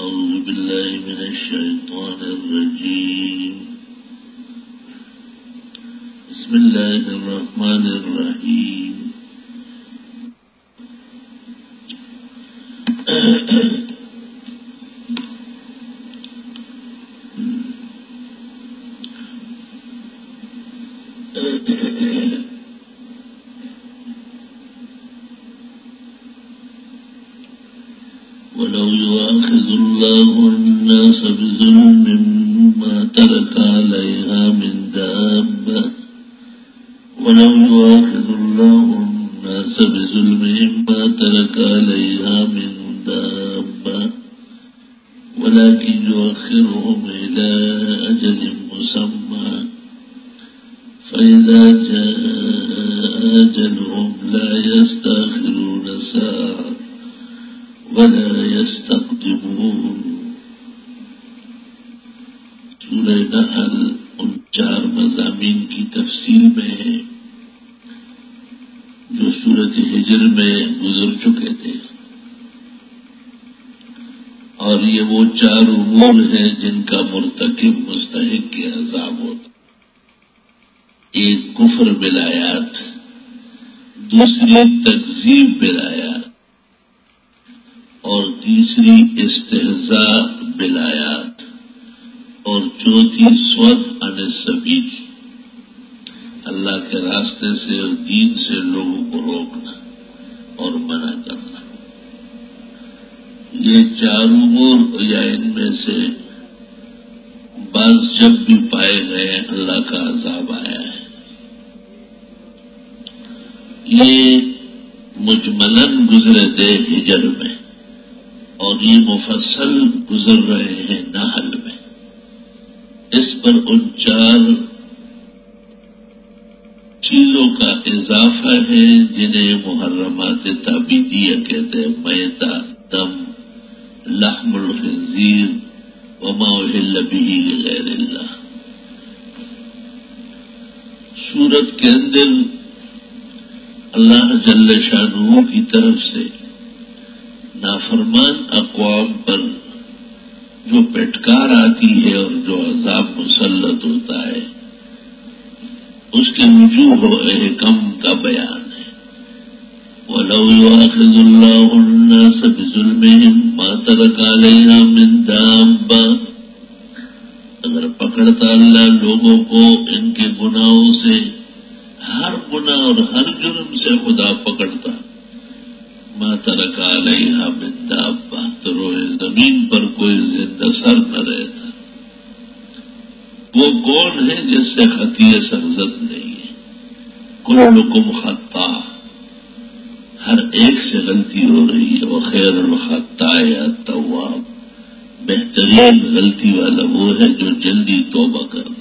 أعوذ بالله من الشيطان الرجيم. بسم الله الرحمن الرحيم. ولو يؤاخذ الله الناس بظلم ما ترك عليها من دابة ولو يؤاخذ الله الناس بظلمهم ما ترك عليها من دابة ولكن يؤخرهم إلى أجل مسمى فإذا جاء أجلهم لا يستأخرون ساعة ولا يستقدمون. سورہ نحل ان 4 مضامین کی تفصیل میں ہے جو سورۃ ہجر میں گزر چکے تھے، اور یہ وہ 4 امور ہیں جن کا مرتکب مستحق کے عذاب ہوتا. ایک کفر بالآیات، دوسری تکذیب بالآیات، اور تیسری استہزاء بالآیات، اور چوتھی صد عن السبیل، اللہ کے راستے سے اور دین سے لوگوں کو روکنا اور منع کرنا. یہ 4 امور یا ان میں سے بعض جب بھی پائے گئے اللہ کا عذاب آیا ہے. یہ مجملاً گزرے تھے ہجر میں، اور یہ مفصل گزر رہے ہیں نحل میں. اس پر ان 4 چیزوں کا اضافہ ہے جنہیں محرمات تعبیدیہ کہتے ہیں: میتہ، دم، لحم الخنزیر وما اہل بہ لغیر اللہ. سورت کے اندر اللہ جل شانہ کی طرف سے نافرمان اقوام پر جو پٹکار آتی ہے اور جو عذاب مسلط ہوتا ہے اس کے وجوہ و حکم کا بیان ہے. وَلَوْ يُؤَاخِذُ اللَّهُ النَّاسَ بِظُلْمِهِمْ مَا تَرَكَ عَلَيْهَا مِن دَابَّةٍ. اگر پکڑتا اللہ لوگوں کو ان کے گناہوں سے، ہر گناہ اور ہر جرم سے خدا پکڑتا، ما ترک علیہا من دابہ، تو روئے زمین پر کوئی زندہ سر نہ رہتا. وہ کون ہے جس سے خطیہ سرزد نہیں ہے؟ کلکم خطا، ہر ایک سے غلطی ہو رہی ہے. وخیر الخطاء التواب، بہترین غلطی والا وہ ہے جو جلدی توبہ کر لے.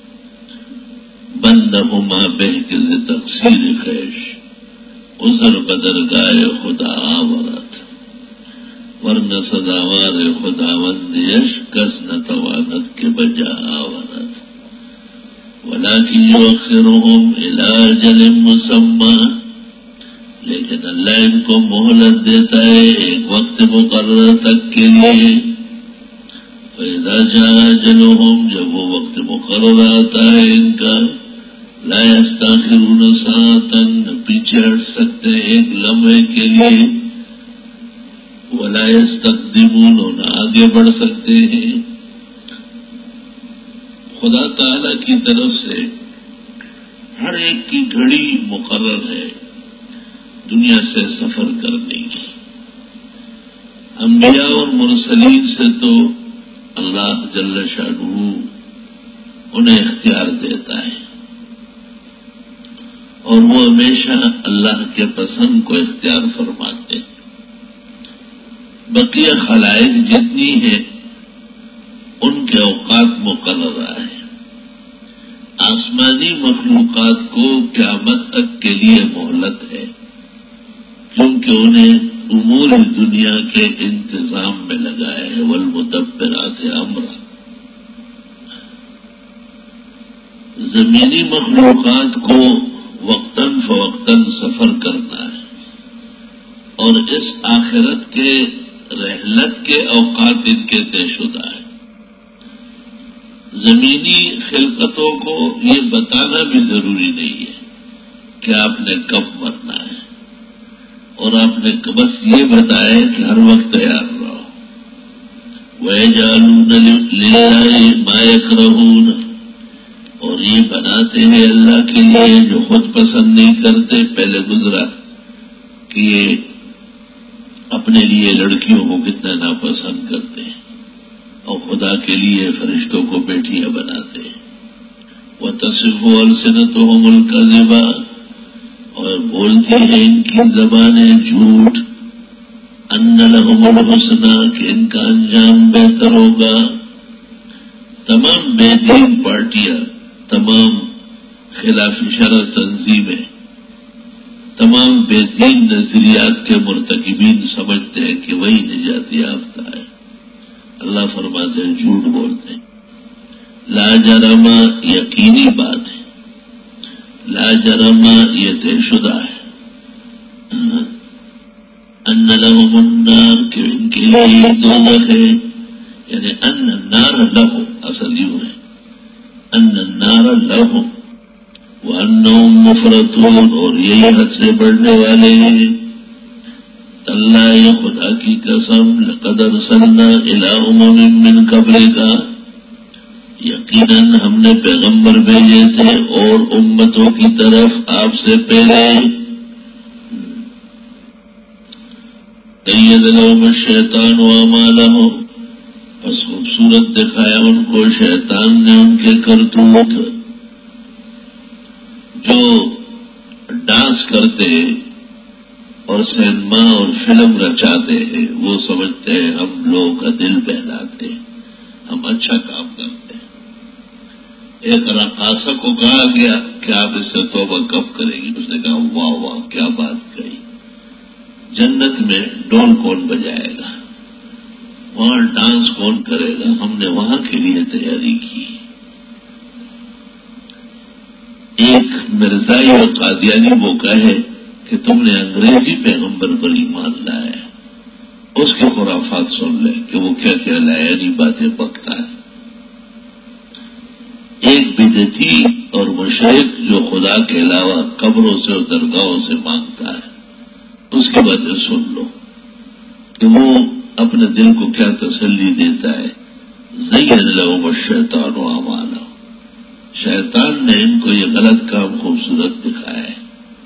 بندہما بہکز تقصیر خیش، عذر بدرگاہ خدا آورت، ورنہ سزاوار خداوند یشکس نہ توانت کے بجا آورت. ولیکن یؤخرہم الی اجل مسمی، لیکن اللہ ان کو مہلت دیتا ہے ایک وقت مقرر تک کے لیے. فإذا جاء أجلهم، جب وہ وقت مقرر آتا ہے ان کا، لا يستأخرون ساعة، پیچھے ہٹ سکتے ایک لمحے کے لیے، ولا يستقدمون، نہ آگے بڑھ سکتے ہیں. خدا تعالی کی طرف سے ہر ایک کی گھڑی مقرر ہے دنیا سے سفر کرنے کی. انبیاء اور مرسلین سے تو اللہ جل شانہ انہیں اختیار دیتا ہے، اور وہ ہمیشہ اللہ کے پسند کو اختیار فرماتے ہیں. بقیہ خلائق جتنی ہے ان کے اوقات مقررہ ہے. آسمانی مخلوقات کو قیامت تک کے لیے مہلت ہے، کیونکہ انہیں امور دنیا کے انتظام میں لگایا ہے. والمدبرات امرا، زمینی مخلوقات کو وقتاً فوقتاً سفر کرنا ہے، اور اس آخرت کے رحلت کے اوقات ان کے طے شدہ ہے. زمینی خلقتوں کو یہ بتانا بھی ضروری نہیں ہے کہ آپ نے کب مرنا ہے، اور آپ نے بس یہ بتایا کہ ہر وقت تیار رہو. وَيَجْعَلُونَ لِلَّهِ مَا يَكْرَهُونَ، اور یہ بناتے ہیں اللہ کے لیے جو خود پسند نہیں کرتے. پہلے گزرا کہ یہ اپنے لیے لڑکیوں کو کتنا ناپسند کرتے ہیں، اور خدا کے لیے فرشتوں کو بیٹیاں بناتے ہیں. وَتَصِفُ أَلْسِنَتُهُمُ الْكَذِبَ، اور بولتی ہیں ان کی زبانیں جھوٹ. أَنَّ لَهُمُ الْحُسْنَى، کہ ان کا انجام بہتر ہوگا. تمام بے دین پارٹیاں، تمام خلاف شرع تنظیمیں، تمام بے دین نظریات کے مرتکبین سمجھتے ہیں کہ وہی نجات یافتہ ہے. اللہ فرماتے ہیں جھوٹ بولتے ہیں. لا جرم، یقینی بات ہے. لا جرم، یہ طے شدہ ہے. ان لهم النار، کہ ان کے لیے دوزخ ہے. یعنی ان النار لهم، اصل یوں ہے ان النار لهم وانهم مفرطون، اور یہی حد سے بڑھنے والے ہیں. اللہ، خدا کی قسم، لقد ارسلنا الى امم من قبلک، یقیناً ہم نے پیغمبر بھیجے تھے اور امتوں کی طرف آپ سے پہلے. قید لهم الشیطان اعمالهم، بس خوبصورت دکھایا ان کو شیطان نے ان کے کرتوت. جو ڈانس کرتے اور سینما اور فلم رچاتے ہیں وہ سمجھتے ہیں ہم لوگوں کا دل بہلاتے ہیں، ہم اچھا کام کرتے ہیں. ایک رقاصہ کو کہا گیا کہ آپ اس سے توبہ کب کریں گی؟ اس نے کہا واہ واہ کیا بات کہی، جنت میں ڈول کون بجائے گا، وہاں ڈانس کون کرے گا، ہم نے وہاں کے لیے تیاری کی. ایک مرزائی اور قادیانی وہ کہے کہ تم نے انگریزی پیغمبر پر ایمان لایا، اس کے خرافات سن لے کہ وہ کیا کیا لایانی باتیں بکتا ہے. ایک بدعتی اور مشرک جو خدا کے علاوہ قبروں سے اور درگاہوں سے مانگتا ہے، اس کی وجہ سن لو کہ وہ اپنے دل کو کیا تسلی دیتا ہے. زین لہم الشیطان اعمالہم، شیطان نے ان کو یہ غلط کام خوبصورت دکھایا ہے.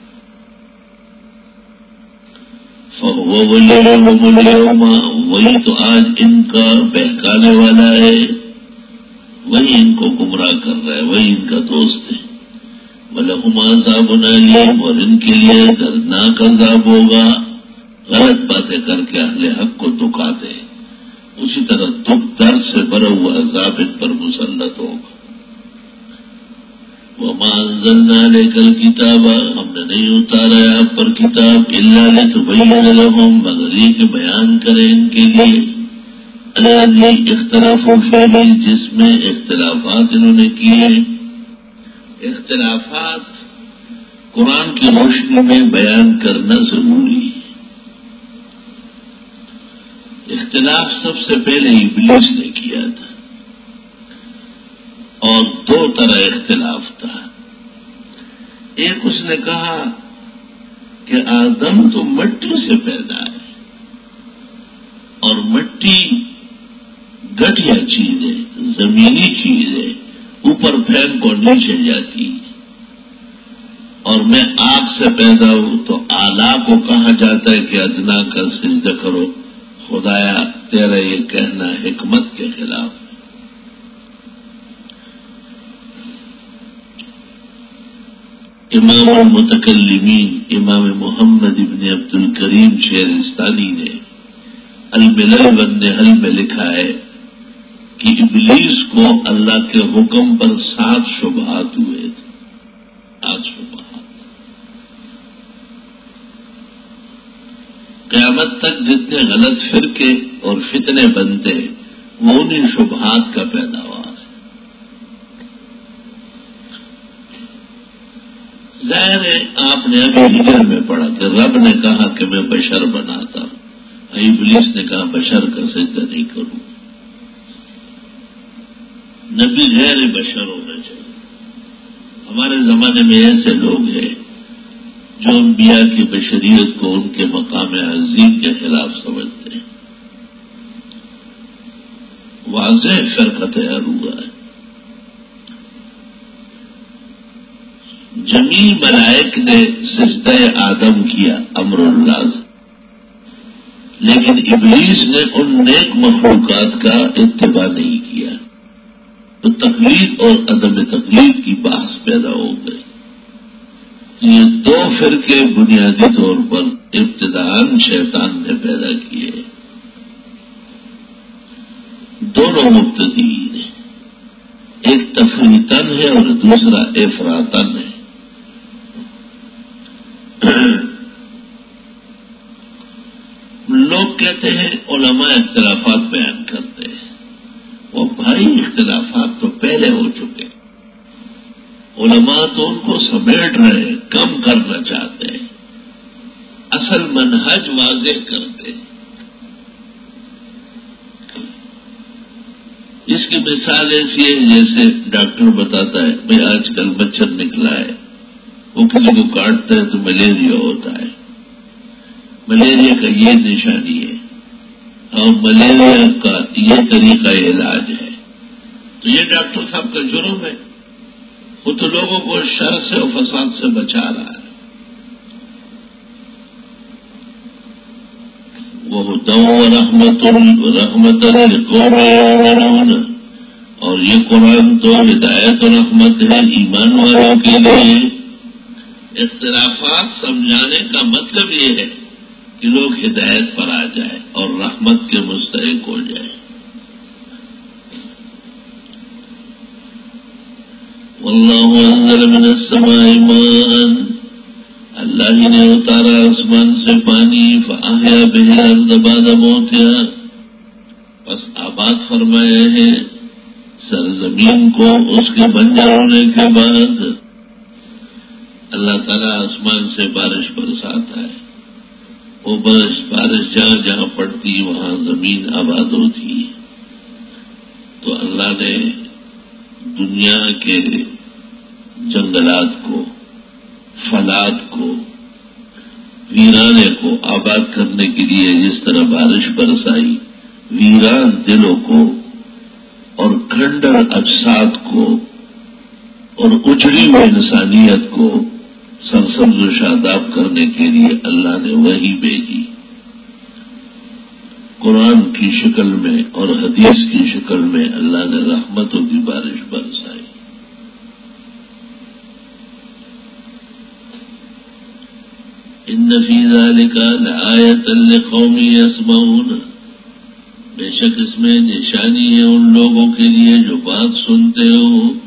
فَهُوَ وَلِيُّهُمُ الْيَوْمَ، وہی تو آج ان کا بہکانے والا ہے، وہی ان کو گمراہ کر رہا ہے، وہی ان کا دوست ہے. وَلَهُمْ عَذَابٌ أَلِيمٌ، اور ان کے لیے دردناک عذاب ہوگا. غلط باتیں کر کے اہل حق کو دکھا دے، اسی طرح دکھ درد سے بھرا ہوا عذاب ان پر مسلط ہوگا. وَمَا أَنزَلْنَا عَلَيْكَ الْكِتَابَ، ہم نے نہیں اتارا ہے آپ پر کتاب، إِلَّا لِتُبَيِّنَ لَهُمْ، مگر یہ کہ بیان کریں ان کے لیے، الَّذِي اخْتَلَفُوا فِيهِ، جس میں اختلافات انہوں نے کیے. اختلافات قرآن کی روشنی میں بیان کرنا ضروری ہے. اختلاف سب سے پہلے ابلیس نے کیا تھا، اور دو طرح اختلاف تھا. ایک اس نے کہا کہ آدم تو مٹی سے پیدا ہے، اور مٹی گٹھیا چیز ہے، زمینی چیز ہے، اوپر پھینک کو نیچے جاتی، اور میں آگ سے پیدا ہوں تو اعلیٰ کو کہا جاتا ہے کہ ادنا کا سجدہ کرو. خدایا تیرا یہ کہنا حکمت کے خلاف ہے. امام المتکلمین امام محمد ابن عبد الکریم شہرستانی نے الملل والنحل میں لکھا ہے کہ ابلیس کو اللہ کے حکم پر 7 شبہات ہوئے تھے. 8 شبہات. قیامت تک جتنے غلط فرقے اور فتنے بنتے وہ انہیں شبہات کا پیداوار ہے. ظاہر ہے آپ نے ابھی ہجر میں پڑھا کہ رب نے کہا کہ میں بشر بناتا ہوں. ابلیس نے کہا بشر کا سجدہ نہیں کروں، نبی غیر بشر ہونا چاہیے۔ ہمارے زمانے میں ایسے لوگ ہیں جو انبیاء کی بشریت کو ان کے مقام عظیم کے خلاف سمجھتے ہیں۔ واضح فرقہ تیار ہوا ہے۔ جمیع ملائک نے سجدہ آدم کیا امر اللہ سے، لیکن ابلیس نے ان نیک مخلوقات کا اتباع نہیں کیا، تو تقلید اور عدم تقلید کی بحث پیدا ہو گئی۔ یہ دو فرقے بنیادی طور پر ابتداءً شیطان نے پیدا کیے، دونوں مبتدئین ہیں، ایک تفریطاً ہے اور دوسرا افراطاً ہے۔ لوگ کہتے ہیں علماء اختلافات بیان کرتے ہیں، وہ بھائی اختلافات تو پہلے ہو چکے، علماء تو ان کو سمیٹ رہے، کم کرنا چاہتے ہیں، اصل منہج واضح کرتے ہیں۔ اس کی مثال ایسی ہے جیسے ڈاکٹر بتاتا ہے بھائی آج کل مچھر نکلا ہے، وہ کسی کو کاٹتا ہے تو ملیریا ہوتا ہے، ملیریا کا یہ نشانی ہے اور ملیریا کا یہ طریقہ علاج ہے، تو یہ ڈاکٹر صاحب کا جرم ہے، وہ تو لوگوں کو شر سے اور فساد سے بچا رہا ہے۔ وہ دو رحمت اور یہ قرآن تو ہدایت و رحمت ہے ایمان والوں کے لیے۔ اختلافات سمجھانے کا مطلب یہ ہے کہ لوگ ہدایت پر آ جائیں اور رحمت کے مستحق ہو جائیں۔ واللہ انزل من السماء ماء، اللہ ہی نے اتارا آسمان سے پانی، فاحیا به الارض بعد موتها، پس آباد فرمائے ہیں سرزمین کو اس کے بنجر ہونے کے بعد۔ اللہ تعالیٰ آسمان سے بارش برساتا ہے، وہ بارش جہاں جہاں پڑتی وہاں زمین آباد ہوتی ہے۔ تو اللہ نے دنیا کے جنگلات کو، فلات کو، ویرانے کو آباد کرنے کے لیے جس طرح بارش برسائی، ویران دلوں کو اور کھنڈر اجساد کو اور اجڑی ہوئی انسانیت کو سرسبز و شاداب کرنے کے لیے اللہ نے وحی بھیجی، قرآن کی شکل میں اور حدیث کی شکل میں اللہ نے رحمتوں کی بارش برسائی۔ ان فی ذلک لآیۃ لقوم یسمعون، بے شک اس میں نشانی ہے ان لوگوں کے لیے جو بات سنتے ہو۔